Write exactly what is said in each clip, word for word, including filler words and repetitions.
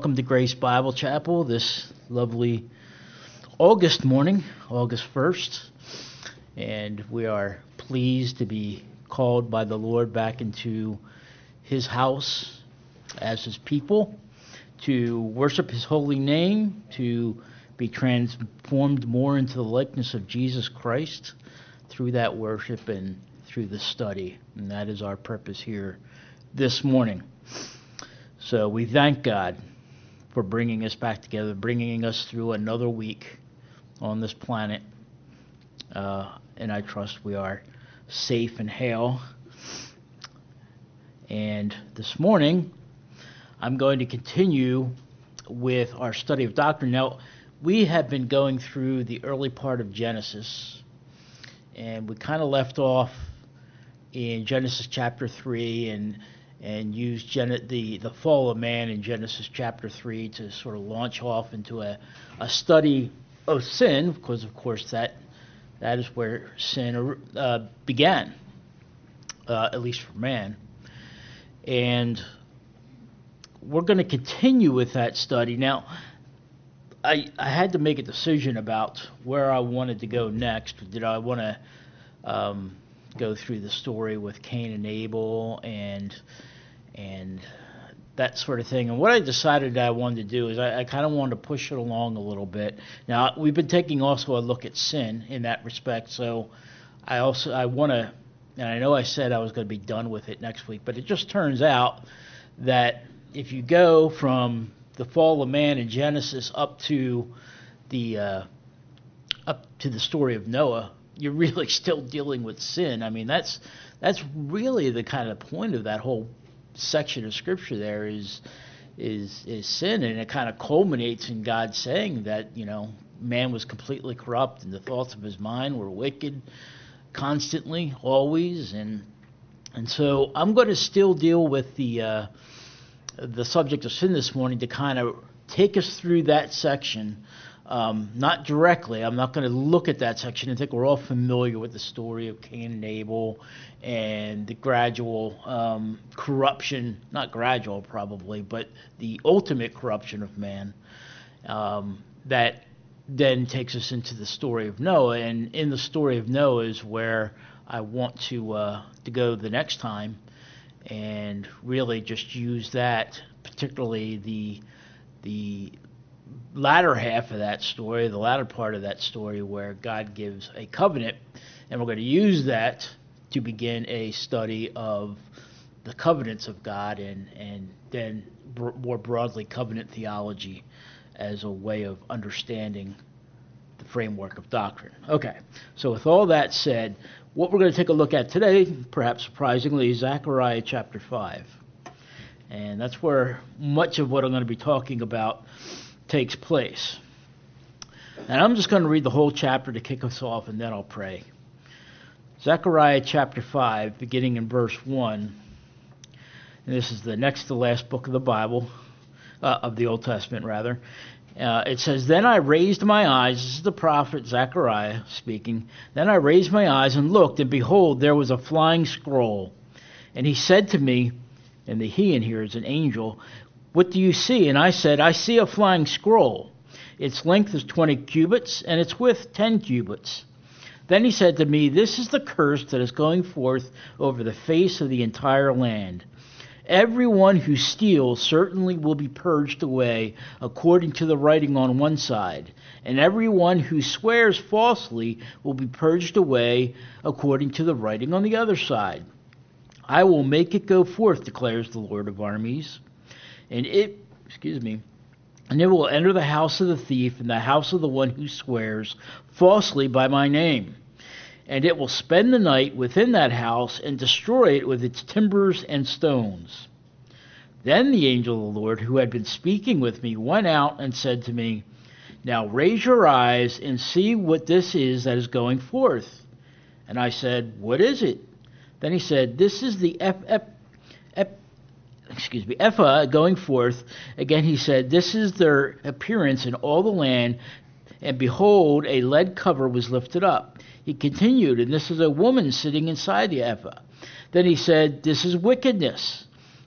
welcome to Grace Bible Chapel this lovely August morning, August first. And we are pleased to be called by the Lord back into His house as His people, to worship His holy name, to be transformed more into the likeness of Jesus Christ through that worship and through the study. And that is our purpose here this morning. So we thank God for bringing us back together, bringing us through another week on this planet. Uh, and I trust we are safe and hale. And this morning, I'm going to continue with our study of doctrine. Now, we have been going through the early part of Genesis, and we kind of left off in Genesis chapter three and and used Gen- the, the fall of man in Genesis chapter three to sort of launch off into a, a study of sin, because, of course, that that is where sin uh, began, uh, at least for man. And we're going to continue with that study. Now, I, I had to make a decision about where I wanted to go next. Did I want to um, go through the story with Cain and Abel and and that sort of thing? And what I decided I wanted to do is I, I kind of wanted to push it along a little bit. Now, we've been taking also a look at sin in that respect, so I also I want to, and I know I said I was going to be done with it next week, but it just turns out that if you go from the fall of man in Genesis up to the uh, up to the story of Noah, you're really still dealing with sin. I mean, that's that's really the kind of point of that whole section of Scripture. There is is is sin, and it kind of culminates in God saying that, you know, man was completely corrupt, and the thoughts of his mind were wicked, constantly, always, and and so I'm going to still deal with the uh, the subject of sin this morning to kind of take us through that section. Um, not directly. I'm not going to look at that section. I think we're all familiar with the story of Cain and Abel and the gradual um, corruption, not gradual probably, but the ultimate corruption of man um, that then takes us into the story of Noah. And in the story of Noah is where I want to uh, to go the next time, and really just use that, particularly the the latter half of that story, the latter part of that story where God gives a covenant, and we're going to use that to begin a study of the covenants of God, and, and then br- more broadly covenant theology as a way of understanding the framework of doctrine. Okay, so with all that said, what we're going to take a look at today, perhaps surprisingly, is Zechariah chapter five. And that's where much of what I'm going to be talking about takes place. And I'm just going to read the whole chapter to kick us off, and then I'll pray. Zechariah chapter five, beginning in verse one. And this is the next to last book of the Bible, uh, of the Old Testament, rather. Uh, it says, "Then I raised my eyes," this is the prophet Zechariah speaking, "Then I raised my eyes and looked, and behold, there was a flying scroll. And he said to me," and the he in here is an angel, "What do you see?" And I said, "I see a flying scroll. Its length is twenty cubits, and its width ten cubits." Then he said to me, "This is the curse that is going forth over the face of the entire land. Everyone who steals certainly will be purged away according to the writing on one side, and everyone who swears falsely will be purged away according to the writing on the other side. I will make it go forth, declares the Lord of armies, and it, excuse me, and it will enter the house of the thief and the house of the one who swears falsely by my name. And it will spend the night within that house and destroy it with its timbers and stones." Then the angel of the Lord, who had been speaking with me, went out and said to me, "Now raise your eyes and see what this is that is going forth." And I said, "What is it?" Then he said, "This is the ep, ep, ep, excuse me, ephah going forth." Again he said, "This is their appearance in all the land. And behold, a lead cover was lifted up." He continued, "And this is a woman sitting inside the ephah." Then he said, "This is wickedness."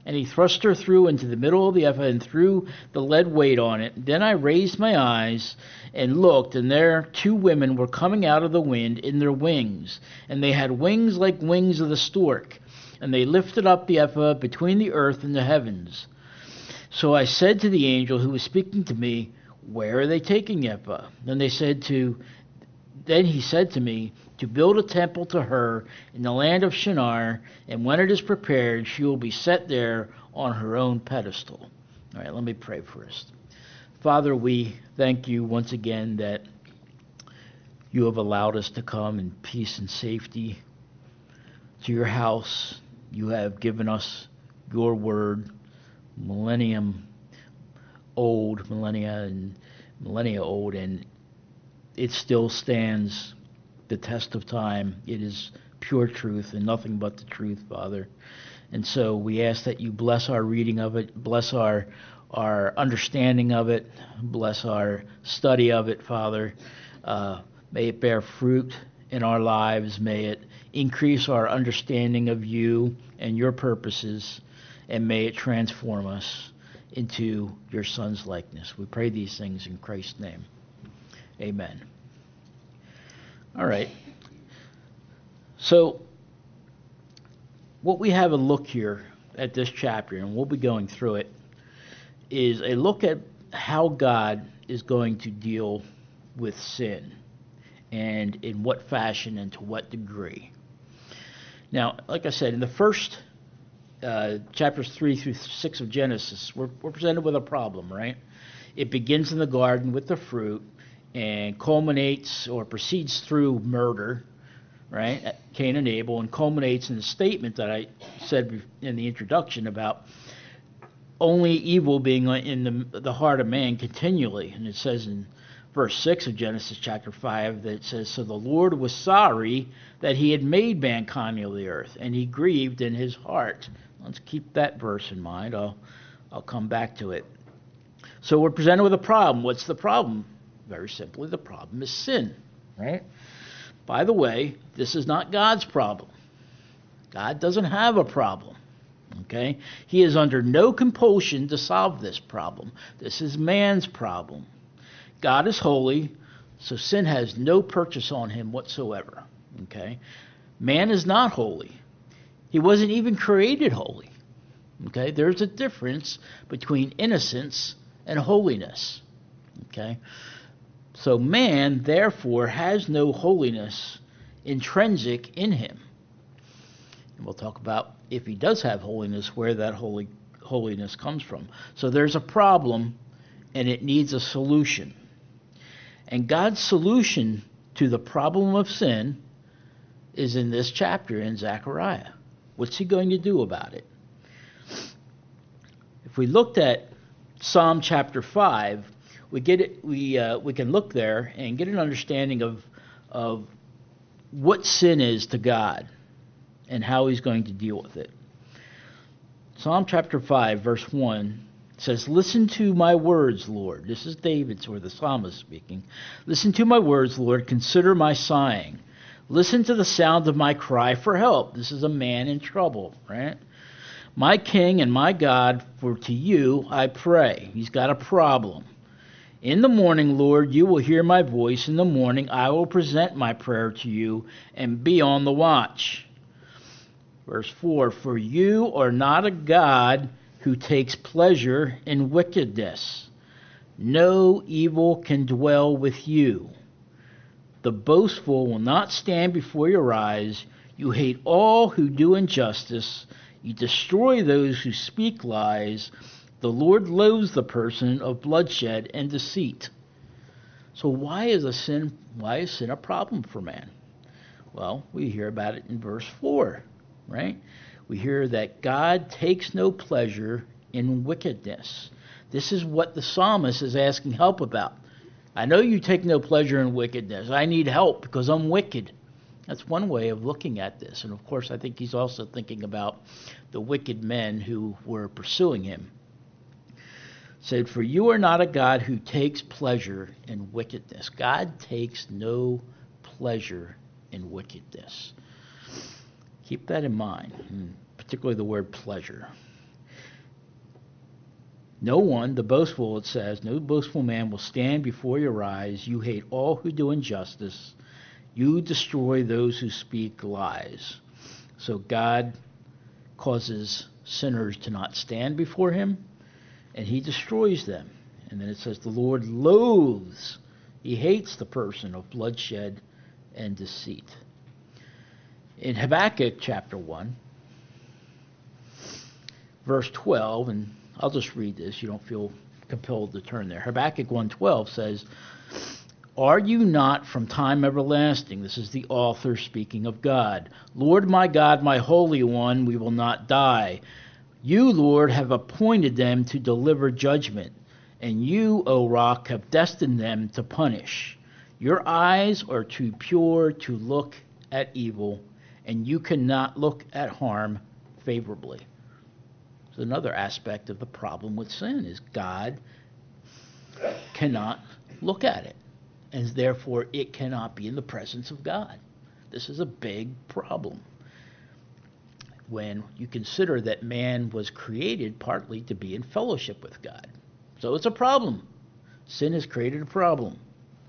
And he thrust her through into the middle of the ephah and threw the lead weight on it. Then I raised my eyes and looked, and there two women were coming out of the wind in their wings, and they had wings like wings of the stork, and they lifted up the ephah between the earth and the heavens. So I said to the angel who was speaking to me, where are they taking the ephah? Then they said to, then he said to me, to build a temple to her in the land of Shinar, and when it is prepared, she will be set there on her own pedestal. All right, let me pray first. Father, we thank you once again that you have allowed us to come in peace and safety to your house. You have given us your word, millennium old, millennia and millennia old, and it still stands the test of time. It is pure truth and nothing but the truth, Father. And so we ask that you bless our reading of it, bless our our understanding of it, bless our study of it, Father. Uh, may it bear fruit in our lives. May it increase our understanding of you and your purposes, and may it transform us into your Son's likeness. We pray these things in Christ's name. Amen. All right. So what we have a look here at this chapter, and we'll be going through it, is a look at how God is going to deal with sin, and in what fashion and to what degree. Now, like I said, in the first uh, chapters three through six of Genesis, we're, we're presented with a problem, right? It begins in the garden with the fruit and culminates or proceeds through murder, right? Cain and Abel, and culminates in the statement that I said in the introduction about only evil being in the, the heart of man continually. And it says in verse six of Genesis chapter five that it says, so the Lord was sorry that he had made mankind of the earth, and he grieved in his heart. Let's keep that verse in mind. I'll, I'll come back to it. So we're presented with a problem. What's the problem? Very simply, the problem is sin, right? By the way, this is not God's problem. God doesn't have a problem. Okay? He is under no compulsion to solve this problem. This is man's problem. God is holy, so sin has no purchase on him whatsoever. Okay? Man is not holy. He wasn't even created holy. Okay? There's a difference between innocence and holiness. Okay? So man, therefore, has no holiness intrinsic in him. And we'll talk about, if he does have holiness, where that holy holiness comes from. So there's a problem, and it needs a solution. And God's solution to the problem of sin is in this chapter in Zechariah. What's he going to do about it? If we looked at Psalm chapter five, we get it, we uh, we can look there and get an understanding of of what sin is to God and how he's going to deal with it. Psalm chapter five, verse one says, listen to my words, Lord. This is David's, or the psalmist speaking. Listen to my words, Lord. Consider my sighing. Listen to the sound of my cry for help. This is a man in trouble, right? My King and my God, for to you I pray. He's got a problem. In the morning, Lord, you will hear my voice. In the morning, I will present my prayer to you and be on the watch. Verse four, for you are not a God who takes pleasure in wickedness. No evil can dwell with you. The boastful will not stand before your eyes. You hate all who do injustice. You destroy those who speak lies. The Lord loathes the person of bloodshed and deceit. So why is a sin why is sin a problem for man? Well, we hear about it in verse four, right? We hear that God takes no pleasure in wickedness. This is what the psalmist is asking help about. I know you take no pleasure in wickedness. I need help because I'm wicked. That's one way of looking at this. And of course, I think he's also thinking about the wicked men who were pursuing him. Said, for you are not a God who takes pleasure in wickedness. God takes no pleasure in wickedness. Keep that in mind, particularly the word pleasure. No one, the boastful, it says, no boastful man will stand before your eyes. You hate all who do injustice. You destroy those who speak lies. So God causes sinners to not stand before him, and he destroys them. And then it says the Lord loathes, he hates the person of bloodshed and deceit. In Habakkuk chapter one, verse twelve, and I'll just read this, you don't feel compelled to turn there. Habakkuk one twelve says, are you not from time everlasting? This is the author speaking of God. Lord my God, my Holy One, we will not die. You, Lord, have appointed them to deliver judgment, and you, O Rock, have destined them to punish. Your eyes are too pure to look at evil, and you cannot look at harm favorably. So another aspect of the problem with sin is God cannot look at it, and therefore it cannot be in the presence of God. This is a big problem when you consider that man was created partly to be in fellowship with God. So it's a problem. Sin has created a problem.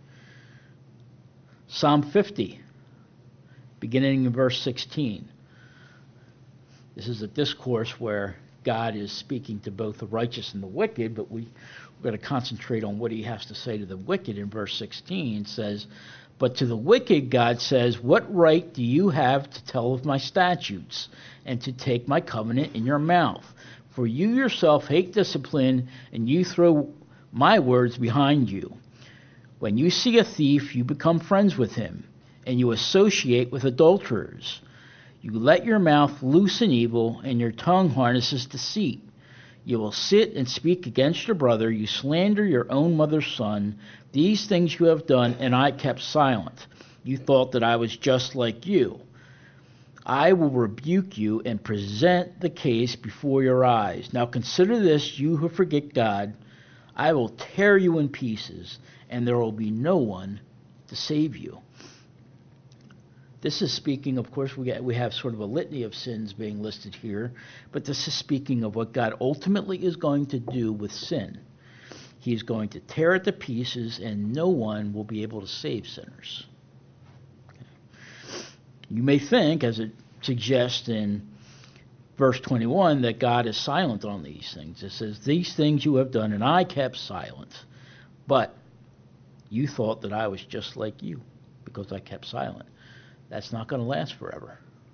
Psalm fifty, beginning in verse sixteen. This is a discourse where God is speaking to both the righteous and the wicked, but we, we're going to concentrate on what he has to say to the wicked. In verse sixteen, it says, but to the wicked, God says, what right do you have to tell of my statutes and to take my covenant in your mouth? For you yourself hate discipline, and you throw my words behind you. When you see a thief, you become friends with him, and you associate with adulterers. You let your mouth loose in evil, and your tongue harnesses deceit. You will sit and speak against your brother. You slander your own mother's son. These things you have done, and I kept silent. You thought that I was just like you. I will rebuke you and present the case before your eyes. Now consider this, you who forget God. I will tear you in pieces, and there will be no one to save you. This is speaking, of course, we get, we have sort of a litany of sins being listed here, but this is speaking of what God ultimately is going to do with sin. He's going to tear it to pieces, and no one will be able to save sinners. Okay. You may think, as it suggests in verse twenty-one, that God is silent on these things. It says, these things you have done, and I kept silent. But you thought that I was just like you because I kept silent. That's not going to last forever.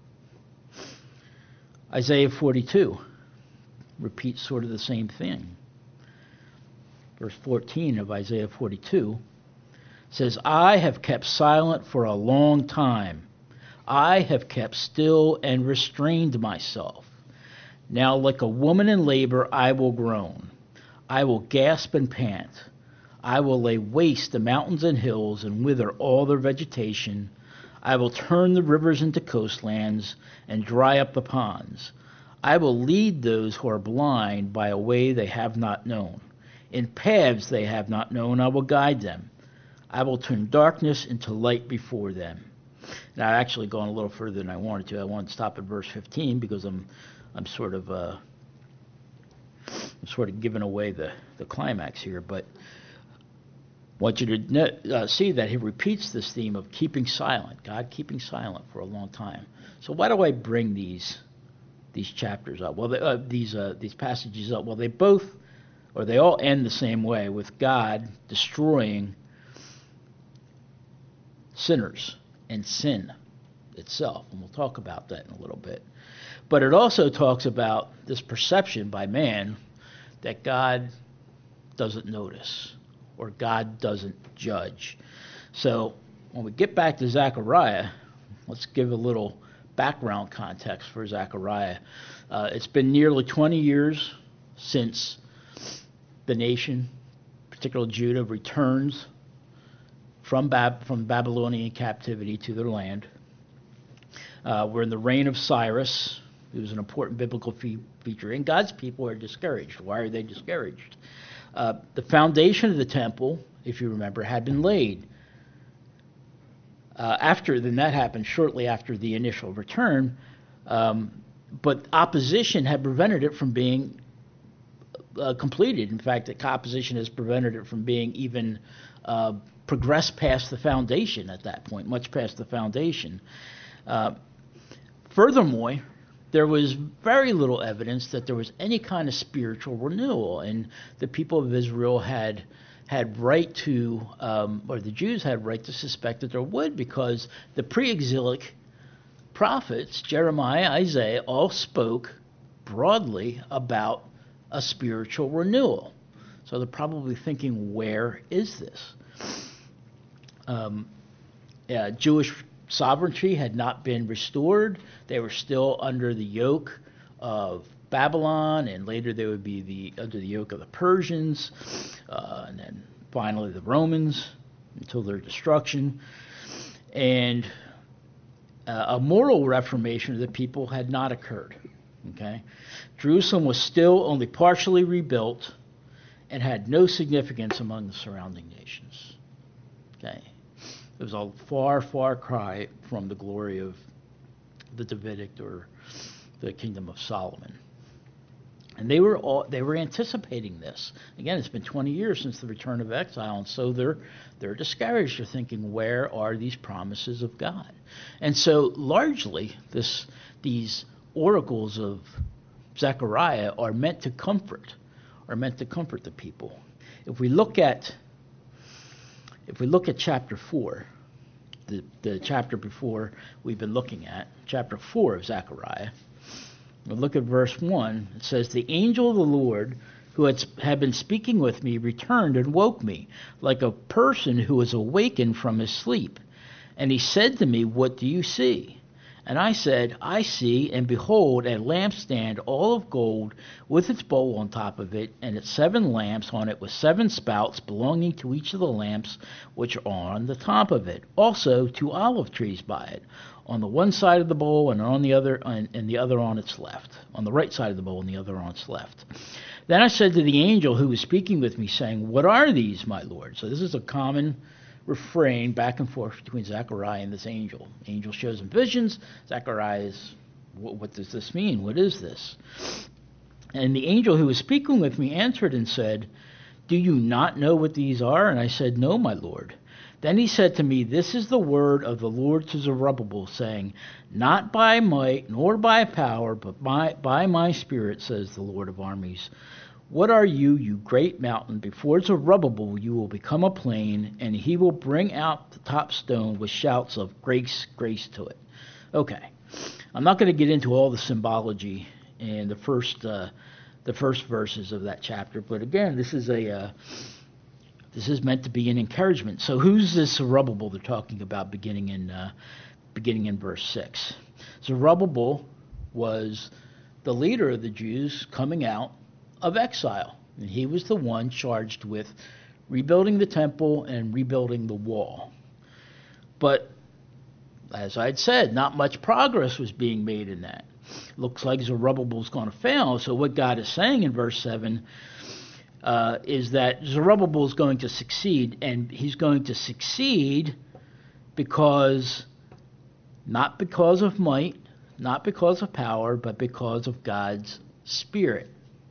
Isaiah forty-two repeats sort of the same thing. Verse fourteen of Isaiah forty-two says, I have kept silent for a long time. I have kept still and restrained myself. Now like a woman in labor I will groan. I will gasp and pant. I will lay waste the mountains and hills and wither all their vegetation. I will turn the rivers into coastlands and dry up the ponds. I will lead those who are blind by a way they have not known. In paths they have not known, I will guide them. I will turn darkness into light before them. Now, I've actually gone a little further than I wanted to. I wanted to stop at verse fifteen because I'm, I'm sort of, uh, I'm sort of giving away the, the climax here. But I want you to uh, see that he repeats this theme of keeping silent, God keeping silent for a long time. So why do I bring these these chapters up? Well, they, uh, these uh, these passages up. Well, they both, or they all end the same way, with God destroying sinners and sin itself, and we'll talk about that in a little bit. But it also talks about this perception by man that God doesn't notice, or God doesn't judge. So when we get back to Zechariah, let's give a little background context for Zechariah. Uh, it's been nearly twenty years since the nation, particularly Judah, returns from Bab- from Babylonian captivity to their land. Uh, we're in the reign of Cyrus, who was an important biblical fe- feature, and God's people are discouraged. Why are they discouraged? Uh, the foundation of the temple, if you remember, had been laid. Uh, after then, that happened shortly after the initial return, um, but opposition had prevented it from being uh, completed. In fact, the opposition has prevented it from being even uh, progressed past the foundation at that point, much past the foundation. Uh, furthermore, there was very little evidence that there was any kind of spiritual renewal, and the people of Israel had had right to, um, or the Jews had right to suspect that there would, because the pre-exilic prophets, Jeremiah, Isaiah, all spoke broadly about a spiritual renewal. So they're probably thinking, where is this? Um, yeah, Jewish sovereignty had not been restored. They were still under the yoke of Babylon, and later they would be the under the yoke of the Persians, uh, and then finally the Romans until their destruction. And uh, a moral reformation of the people had not occurred. Okay, Jerusalem was still only partially rebuilt and had no significance among the surrounding nations. Okay, it was a far, far cry from the glory of the Davidic or the kingdom of Solomon. And they were all they were anticipating this. Again, it's been twenty years since the return of exile, and so they're they're discouraged. They're thinking, where are these promises of God? And so largely this these oracles of Zechariah are meant to comfort, are meant to comfort the people. If we look at if we look at chapter four, the, the chapter before we've been looking at, chapter four of Zechariah, we'll look at verse one. It says, "The angel of the Lord who had, had been speaking with me returned and woke me, like a person who is awakened from his sleep. And he said to me, 'What do you see?' And I said, 'I see, and behold, a lampstand all of gold, with its bowl on top of it, and its seven lamps on it, with seven spouts belonging to each of the lamps which are on the top of it. Also two olive trees by it, on the one side of the bowl, and on the other, and, and the other on its left. On the right side of the bowl, and the other on its left.' Then I said to the angel who was speaking with me, saying, 'What are these, my Lord?'" So this is a common refrain back and forth between Zechariah and this angel. Angel shows him visions. Zechariah is, what, what does this mean? What is this? And the angel who was speaking with me answered and said, "Do you not know what these are?" And I said, "No, my Lord." Then he said to me, "This is the word of the Lord to Zerubbabel, saying, 'Not by might nor by power, but by, by my spirit, says the Lord of armies. What are you, you great mountain? Before Zerubbabel you will become a plain, and he will bring out the top stone with shouts of grace, grace to it.'" Okay, I'm not going to get into all the symbology in the first uh, the first verses of that chapter, but again, this is a uh, this is meant to be an encouragement. So who's this Zerubbabel they're talking about, beginning in uh, beginning in verse six? Zerubbabel was the leader of the Jews coming out of exile, and he was the one charged with rebuilding the temple and rebuilding the wall. But as I'd said, not much progress was being made in that. Looks like Zerubbabel's going to fail. So what God is saying in verse seven uh, is that Zerubbabel is going to succeed, and he's going to succeed because, not because of might, not because of power, but because of God's Spirit.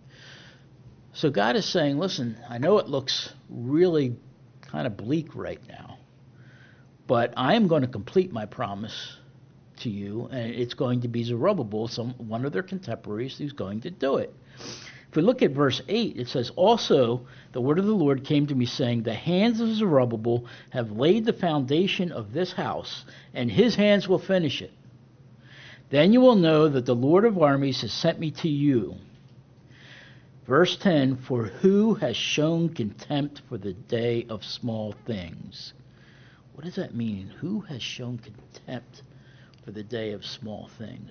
So God is saying, listen, I know it looks really kind of bleak right now, but I am going to complete my promise to you, and it's going to be Zerubbabel, some one of their contemporaries, who's going to do it. If we look at verse eight, it says, "Also the word of the Lord came to me, saying, 'The hands of Zerubbabel have laid the foundation of this house, and his hands will finish it. Then you will know that the Lord of armies has sent me to you.'" Verse ten, "For who has shown contempt for the day of small things?" What does that mean? Who has shown contempt for the day of small things?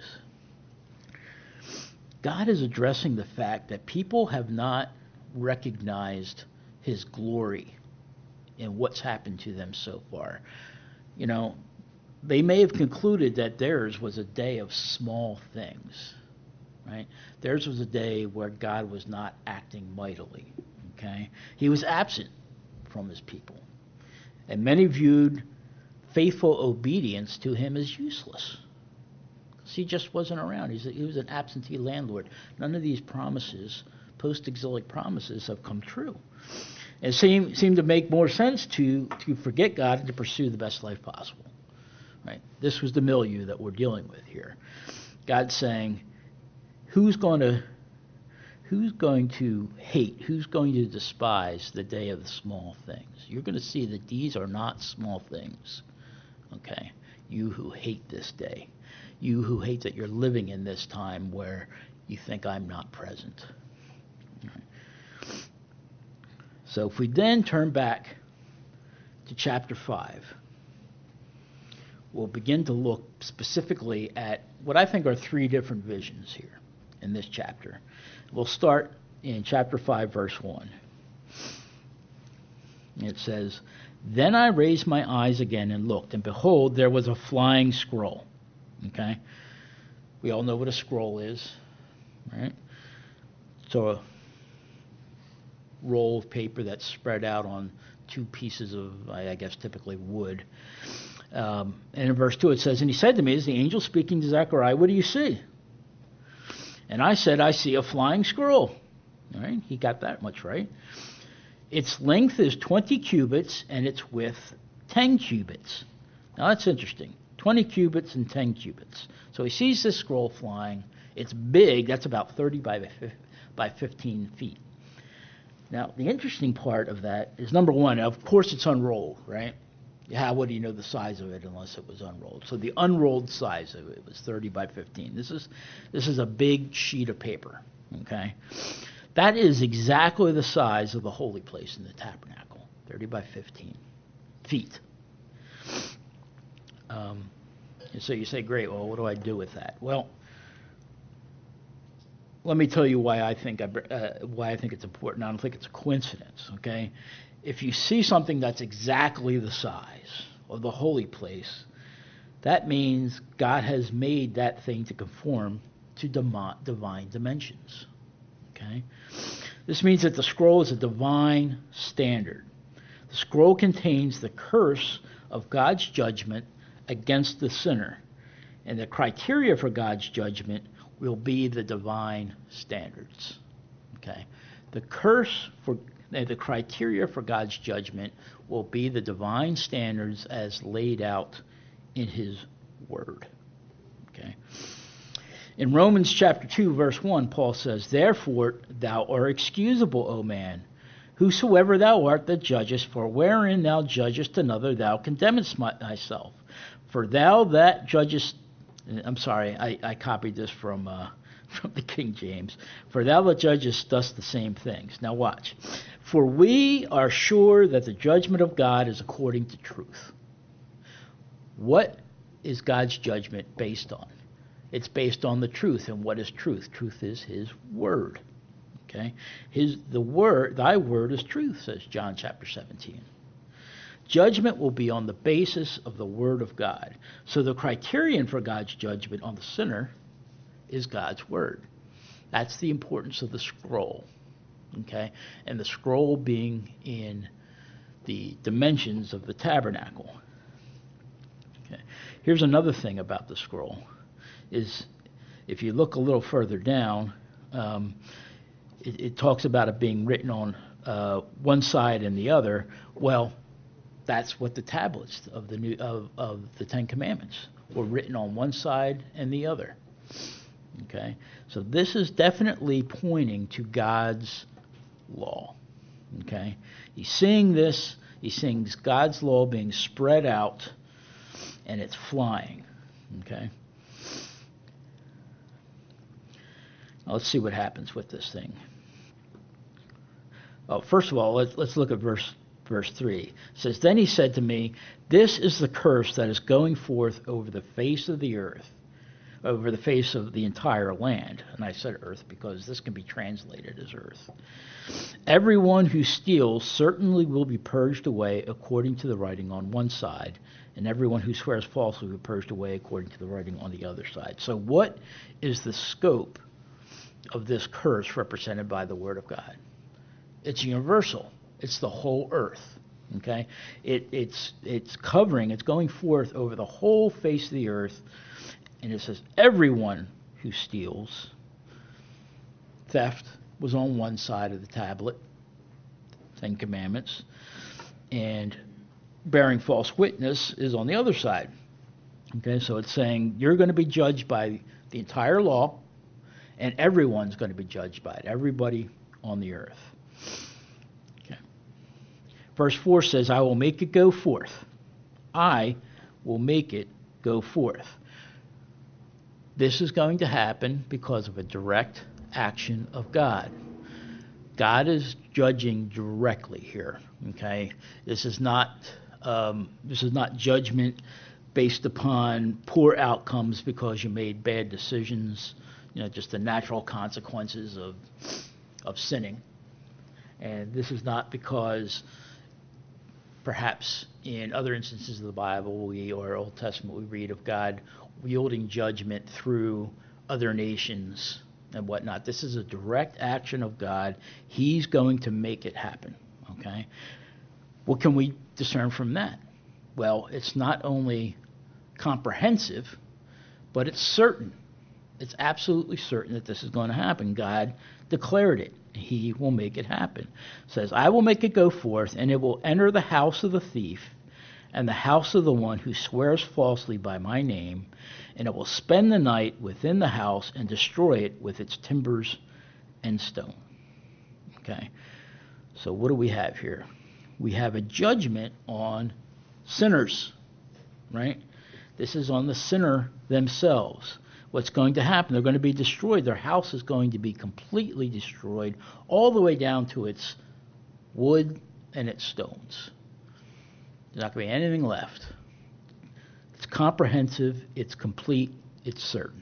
God is addressing the fact that people have not recognized his glory in what's happened to them so far. You know, they may have concluded that theirs was a day of small things. Right? Theirs was a day where God was not acting mightily. Okay? He was absent from his people. And many viewed faithful obedience to him as useless, because he just wasn't around. He's a, he was an absentee landlord. None of these promises post-exilic promises have come true. It seemed seemed to make more sense to to forget God and to pursue the best life possible. Right? This was the milieu that we're dealing with here. God's saying, who's going to who's going to hate, who's going to despise the day of the small things? You're going to see that these are not small things. Okay? You who hate this day. You who hate that you're living in this time where you think I'm not present. Right. So if we then turn back to chapter five, we'll begin to look specifically at what I think are three different visions here in this chapter. We'll start in chapter five, verse one. It says, "Then I raised my eyes again and looked, and behold, there was a flying scroll." Okay? We all know what a scroll is, right? So a roll of paper that's spread out on two pieces of, I guess, typically wood. Um, and in verse two it says, "And he said to me," is the angel speaking to Zechariah, "What do you see?" And I said, "I see a flying scroll." All right? He got that much right. "Its length is twenty cubits, and its width ten cubits." Now that's interesting. twenty cubits and ten cubits. So he sees this scroll flying. It's big. That's about thirty by fifteen feet. Now, the interesting part of that is, number one, of course it's unrolled, right? How would you know the size of it unless it was unrolled? So the unrolled size of it was thirty by fifteen. This is this is a big sheet of paper, okay? That is exactly the size of the holy place in the tabernacle, thirty by fifteen feet. Um, and so you say, great, well, what do I do with that? Well, let me tell you why I think I, uh, why I think it's important. I don't think it's a coincidence, okay? If you see something that's exactly the size of the holy place, that means God has made that thing to conform to divine dimensions, okay? This means that the scroll is a divine standard. The scroll contains the curse of God's judgment against the sinner, and the criteria for God's judgment will be the divine standards. Okay, the curse for the criteria for God's judgment will be the divine standards as laid out in His Word. Okay. In Romans chapter two, verse one, Paul says, "Therefore thou art excusable, O man, whosoever thou art that judgest, for wherein thou judgest another, thou condemnest thyself. For thou that judgest," I'm sorry, I, I copied this from uh, from the King James. "For thou that judgest dost the same things." Now watch. "For we are sure that the judgment of God is according to truth." What is God's judgment based on? It's based on the truth. And what is truth? Truth is His Word. Okay? His the word, thy word is truth, says John chapter seventeen. Judgment will be on the basis of the Word of God. So the criterion for God's judgment on the sinner is God's Word. That's the importance of the scroll. Okay? And the scroll being in the dimensions of the tabernacle. Okay. Here's another thing about the scroll, is if you look a little further down, um, it, it talks about it being written on uh, one side and the other. Well, that's what the tablets of the new of, of the Ten Commandments were written on one side and the other. Okay, so this is definitely pointing to God's law. Okay, he's seeing this. He seeing God's law being spread out, and it's flying. Okay. Now let's see what happens with this thing. Oh, first of all, let's let's look at verse. Verse three. It says, "Then he said to me, this is the curse that is going forth over the face of the earth, over the face of the entire land." And I said earth because this can be translated as earth. "Everyone who steals certainly will be purged away according to the writing on one side, and everyone who swears falsely will be purged away according to the writing on the other side." So what is the scope of this curse represented by the Word of God? It's universal. It's the whole earth, okay? It, it's it's covering, it's going forth over the whole face of the earth, and it says everyone who steals, theft, was on one side of the tablet, Ten Commandments, and bearing false witness is on the other side. Okay, so it's saying you're going to be judged by the entire law, and everyone's going to be judged by it, everybody on the earth. Okay. Verse four says, I will make it go forth. I will make it go forth. This is going to happen because of a direct action of God. God is judging directly here. Okay, this is not um, this is not judgment based upon poor outcomes because you made bad decisions. You know, just the natural consequences of of sinning. And this is not because perhaps in other instances of the Bible we or Old Testament we read of God wielding judgment through other nations and whatnot. This is a direct action of God. He's going to make it happen. Okay? What can we discern from that? Well, it's not only comprehensive, but it's certain. It's absolutely certain that this is going to happen. God declared it. He will make it happen. It says, I will make it go forth, and it will enter the house of the thief and the house of the one who swears falsely by my name, and it will spend the night within the house and destroy it with its timbers and stone. Okay, so what do we have here? We have a judgment on sinners, right? This is on the sinner themselves. What's going to happen? They're going to be destroyed. Their house is going to be completely destroyed, all the way down to its wood and its stones. There's not going to be anything left. It's comprehensive, it's complete, it's certain.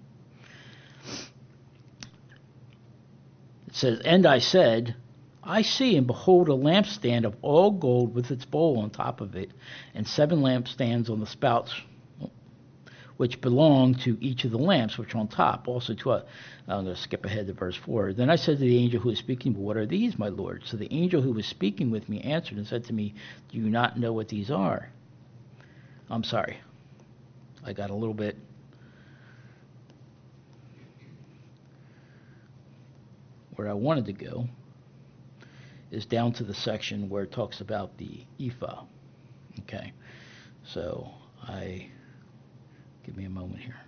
It says, and I said, I see and behold a lampstand of all gold with its bowl on top of it, and seven lampstands on the spouts which belong to each of the lamps which are on top. Also to a, I'm going to skip ahead to verse four. Then I said to the angel who was speaking, but what are these, my Lord? So the angel who was speaking with me answered and said to me, do you not know what these are? I'm sorry. I got a little bit... Where I wanted to go is down to the section where it talks about the ephah. Okay. So I... Give me a moment here.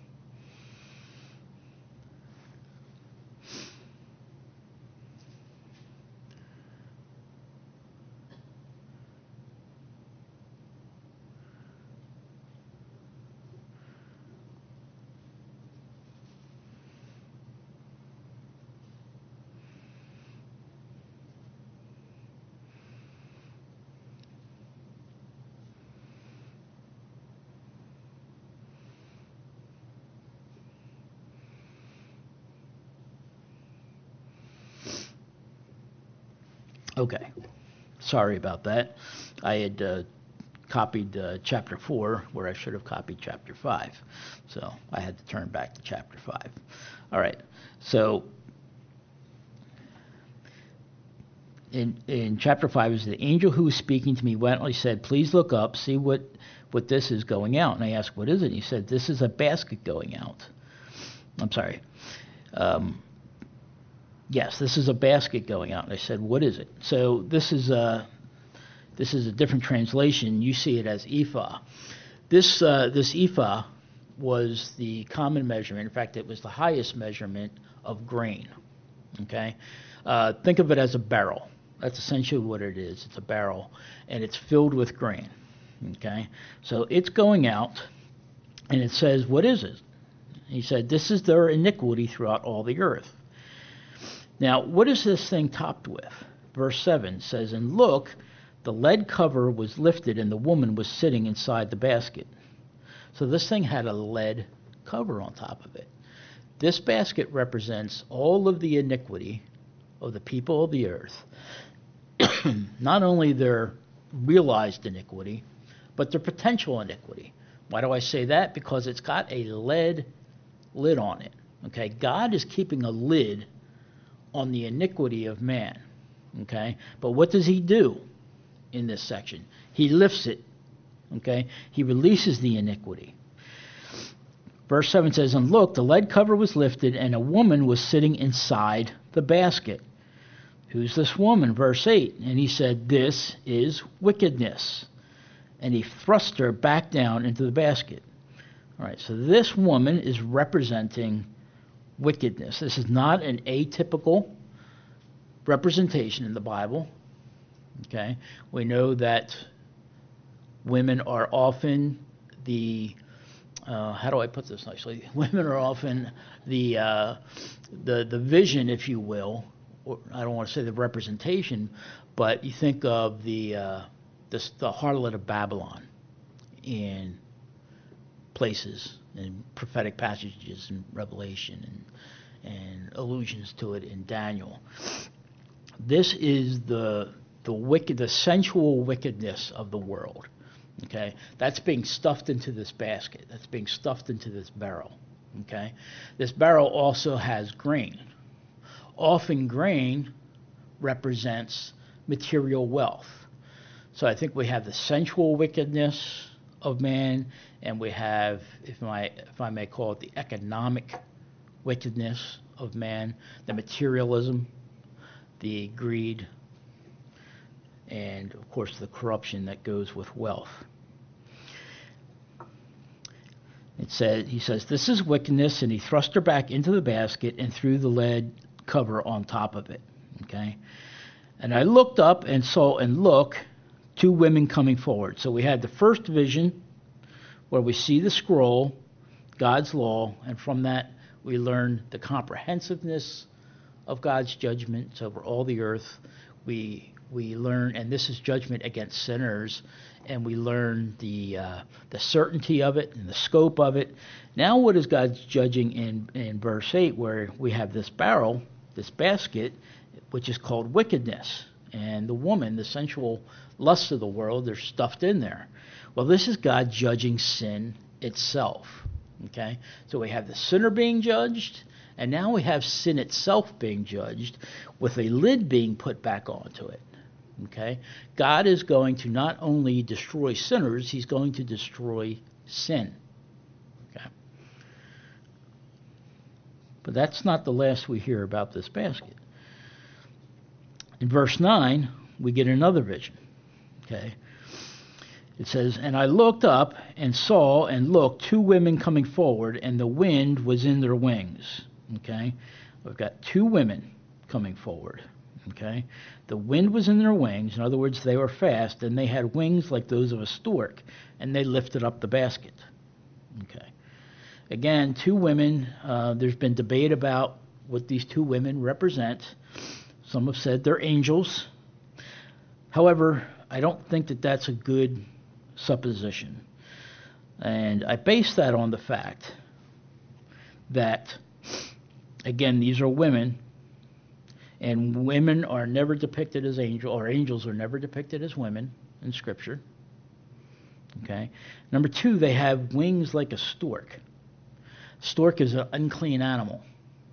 Okay, sorry about that. I had uh, copied uh, chapter four where I should have copied chapter five. So I had to turn back to chapter five. All right, so in in chapter five is the angel who was speaking to me went and he said, please look up, see what, what this is going out. And I asked, what is it? And he said, this is a basket going out. I'm sorry. Um, Yes, this is a basket going out. And I said, what is it? So this is a, this is a different translation. You see it as ephah. This, uh, this ephah was the common measurement. In fact, it was the highest measurement of grain. Okay? Uh, think of it as a barrel. That's essentially what it is. It's a barrel, and it's filled with grain. Okay? So it's going out, and it says, what is it? He said, this is their iniquity throughout all the earth. Now, what is this thing topped with? Verse seven says, and look, the lead cover was lifted, and the woman was sitting inside the basket. So this thing had a lead cover on top of it. This basket represents all of the iniquity of the people of the earth. Not only their realized iniquity, but their potential iniquity. Why do I say that? Because it's got a lead lid on it. Okay, God is keeping a lid on the iniquity of man. Okay? But what does he do in this section? He lifts it. Okay? He releases the iniquity. Verse seven says, and look, the lead cover was lifted, and a woman was sitting inside the basket. Who's this woman? Verse eight. And he said, this is wickedness. And he thrust her back down into the basket. All right, so this woman is representing wickedness. This is not an atypical representation in the Bible. Okay, we know that women are often the uh, how do I put this nicely? Women are often the uh, the the vision, if you will. Or I don't want to say the representation, but you think of the uh, the, the harlot of Babylon in places and prophetic passages in Revelation and and allusions to it in Daniel. This is the the wicked, the sensual wickedness of the world. Okay, that's being stuffed into this basket. That's being stuffed into this barrel. Okay, this barrel also has grain. Often grain represents material wealth. So I think we have the sensual wickedness of man, and we have, if I, if I may call it, the economic wickedness of man, the materialism, the greed, and of course the corruption that goes with wealth. It says, he says, this is wickedness, and he thrust her back into the basket and threw the lead cover on top of it. Okay, and I looked up and saw, and look, two women coming forward. So we had the first vision where we see the scroll, God's law, and from that we learn the comprehensiveness of God's judgments over all the earth. We we learn, and this is judgment against sinners, and we learn the uh, the certainty of it and the scope of it. Now what is God judging in, in verse eight, where we have this barrel, this basket, which is called wickedness, and the woman, the sensual lusts of the world, they're stuffed in there. Well, this is God judging sin itself. Okay, so we have the sinner being judged, and now we have sin itself being judged with a lid being put back onto it. Okay, God is going to not only destroy sinners, he's going to destroy sin. Okay, but that's not the last we hear about this basket. In verse nine, we get another vision. Okay, it says, and I looked up and saw and looked two women coming forward, and the wind was in their wings. Okay, we've got two women coming forward. Okay, the wind was in their wings. In other words, they were fast, and they had wings like those of a stork, and they lifted up the basket. Okay, again, two women. Uh, there's been debate about what these two women represent. Some have said they're angels. However, I don't think that that's a good supposition, and I base that on the fact that, again, these are women. And women are never depicted as angels, or angels are never depicted as women in Scripture. Okay. Number two, they have wings like a stork. Stork is an unclean animal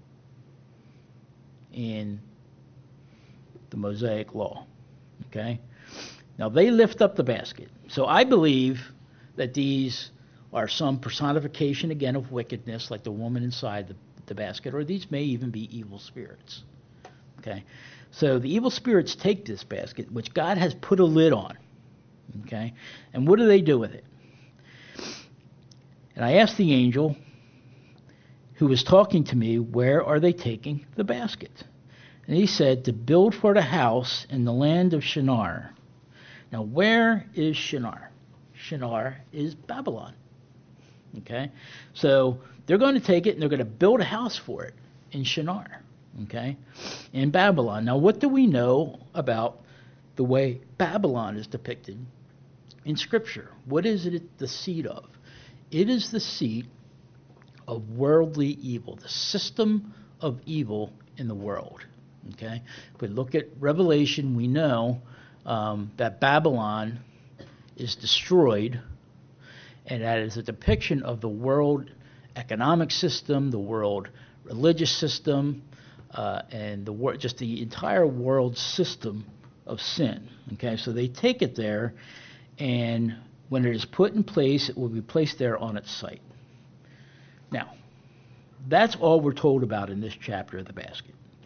in the Mosaic Law. Okay. Now they lift up the basket. So I believe that these are some personification again of wickedness, like the woman inside the, the basket, or these may even be evil spirits. Okay, so the evil spirits take this basket, which God has put a lid on. Okay, and what do they do with it? And I asked the angel who was talking to me, where are they taking the basket? And he said, to build for the house in the land of Shinar. Now, where is Shinar? Shinar is Babylon. Okay, so they're going to take it and they're going to build a house for it in Shinar. Okay, in Babylon. Now, what do we know about the way Babylon is depicted in Scripture? What is it the seat of? It is the seat of worldly evil, the system of evil in the world. Okay, if we look at Revelation, we know um, that Babylon is destroyed, and that is a depiction of the world economic system, the world religious system, Uh, and the wor- just the entire world system of sin. Okay, so they take it there, and when it is put in place, it will be placed there on its site. Now, that's all we're told about in this chapter of the basket.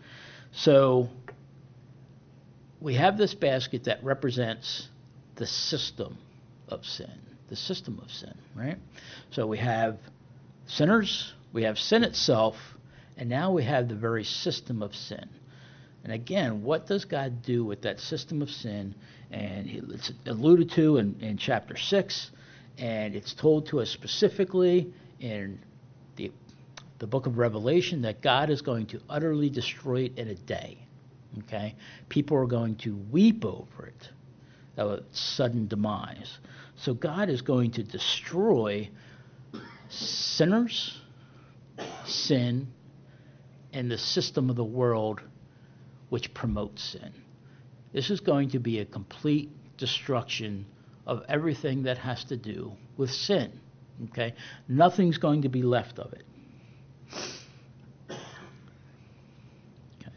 So we have this basket that represents the system of sin, the system of sin, right? So we have sinners, we have sin itself, and now we have the very system of sin. And again, what does God do with that system of sin? And it's alluded to in, in chapter six, and it's told to us specifically in the, the book of Revelation that God is going to utterly destroy it in a day. Okay? People are going to weep over it, that sudden demise. So God is going to destroy sinners, sin, and the system of the world which promotes sin. This is going to be a complete destruction of everything that has to do with sin. Okay? Nothing's going to be left of it. Okay.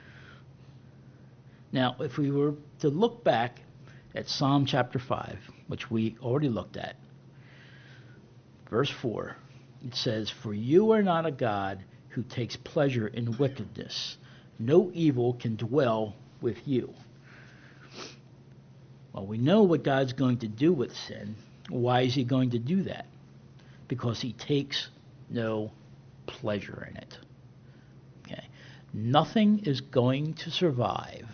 Now, if we were to look back at Psalm chapter five, which we already looked at, verse four, it says, "For you are not a God who takes pleasure in wickedness. No evil can dwell with you." Well, we know what God's going to do with sin. Why is he going to do that? Because he takes no pleasure in it. Okay. Nothing is going to survive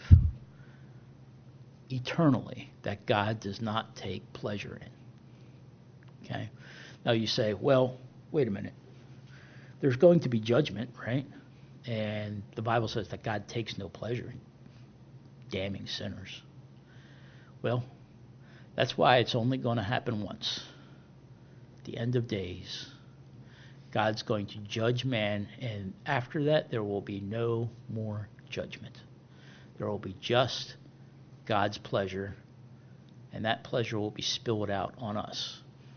eternally that God does not take pleasure in. Okay. Now you say, well, wait a minute. There's going to be judgment, right? And the Bible says that God takes no pleasure in damning sinners. Well, that's why it's only going to happen once. At the end of days, God's going to judge man, and after that, there will be no more judgment. There will be just God's pleasure, and that pleasure will be spilled out on us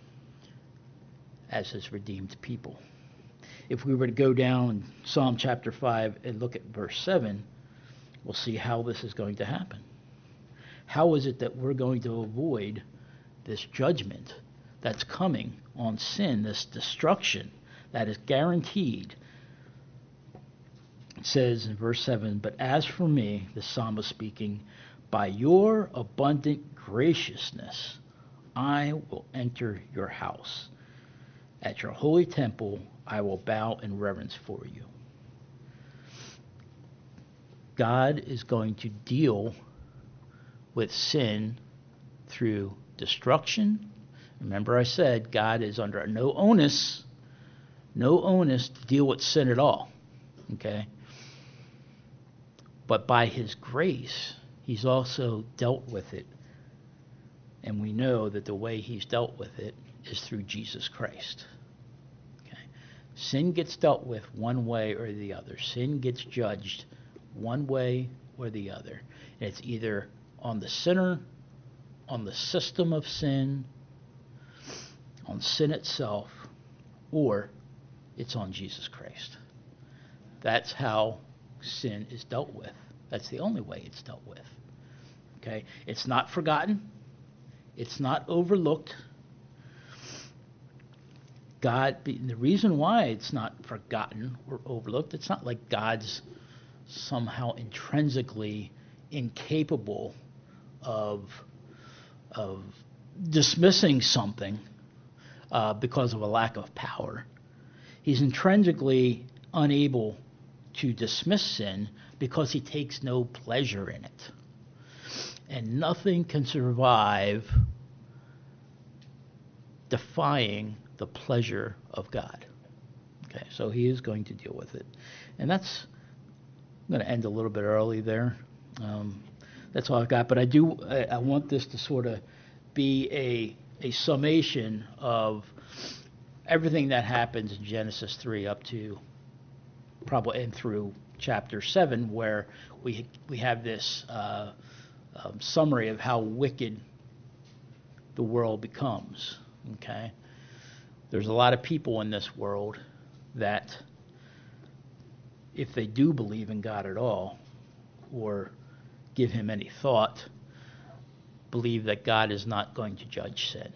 as his redeemed people. If we were to go down Psalm chapter five and look at verse seven, we'll see how this is going to happen. How is it that we're going to avoid this judgment that's coming on sin, this destruction that is guaranteed? It says in verse seven, "But as for me," the psalmist speaking, "by your abundant graciousness I will enter your house. At your holy temple I will bow in reverence for you." God is going to deal with sin through destruction. Remember I said God is under no onus, no onus to deal with sin at all. Okay? But by his grace, he's also dealt with it. And we know that the way he's dealt with it is through Jesus Christ. Okay? Sin gets dealt with one way or the other. Sin gets judged one way or the other. And it's either on the sinner, on the system of sin, on sin itself, or it's on Jesus Christ. That's how sin is dealt with. That's the only way it's dealt with. Okay? It's not forgotten. It's not overlooked. God, the reason why it's not forgotten or overlooked, it's not like God's somehow intrinsically incapable of of dismissing something uh, because of a lack of power. He's intrinsically unable to dismiss sin because he takes no pleasure in it. And nothing can survive defying the pleasure of God. Okay, so he is going to deal with it. And that's, I'm going to end a little bit early there. Um, that's all I've got. But I do, I, I want this to sort of be a a summation of everything that happens in Genesis three up to probably and through chapter seven, where we we have this uh, um, summary of how wicked the world becomes. Okay, there's a lot of people in this world that, if they do believe in God at all, or give him any thought, believe that God is not going to judge sin,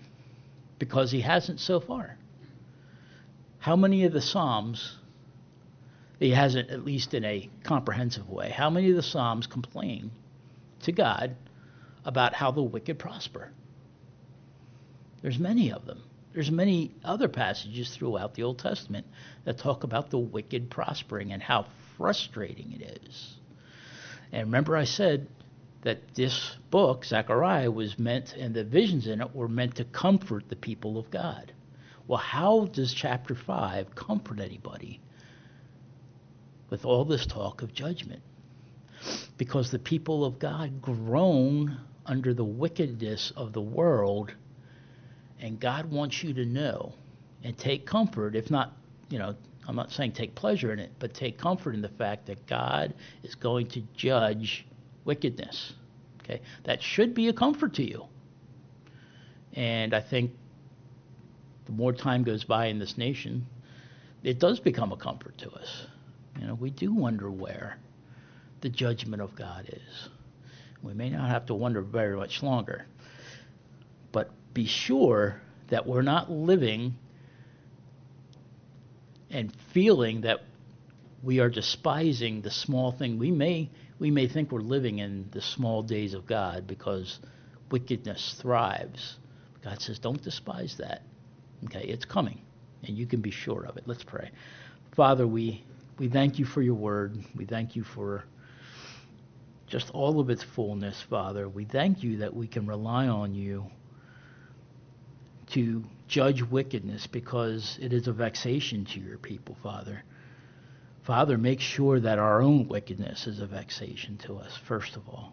because he hasn't so far. How many of the Psalms He hasn't, at least in a comprehensive way. How many of the Psalms complain to God about how the wicked prosper? There's many of them. There's many other passages throughout the Old Testament that talk about the wicked prospering and how frustrating it is. And remember I said that this book, Zechariah, was meant, and the visions in it were meant to comfort the people of God. Well, how does chapter five comfort anybody with all this talk of judgment? Because the people of God groan under the wickedness of the world, and God wants you to know and take comfort, if not, you know, I'm not saying take pleasure in it, but take comfort in the fact that God is going to judge wickedness. Okay? That should be a comfort to you. And I think the more time goes by in this nation, it does become a comfort to us. You know, we do wonder where the judgment of God is. We may not have to wonder very much longer. But be sure that we're not living and feeling that we are despising the small thing. We may we may think we're living in the small days of God because wickedness thrives. God says, don't despise that. Okay, it's coming, and you can be sure of it. Let's pray. Father, we, we thank you for your word. We thank you for just all of its fullness, Father. We thank you that we can rely on you to judge wickedness because it is a vexation to your people, Father. Father, make sure that our own wickedness is a vexation to us, first of all.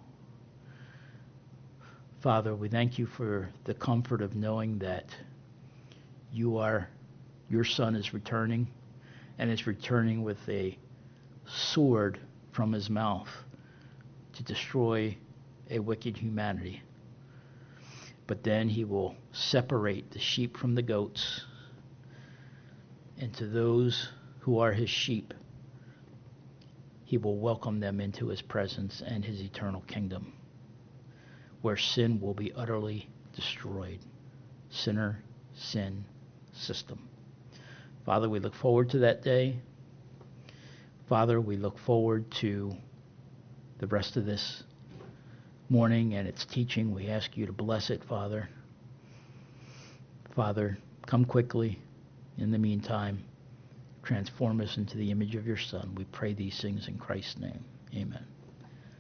Father, we thank you for the comfort of knowing that you are, your Son is returning, and is returning with a sword from his mouth to destroy a wicked humanity. But then he will separate the sheep from the goats, and to those who are his sheep, he will welcome them into his presence and his eternal kingdom, where sin will be utterly destroyed. Sinner, sin, system. Father, we look forward to that day. Father, we look forward to the rest of this morning and its teaching. We ask you to bless it, Father. Father, come quickly. In the meantime, transform us into the image of your Son. We pray these things in Christ's name. Amen.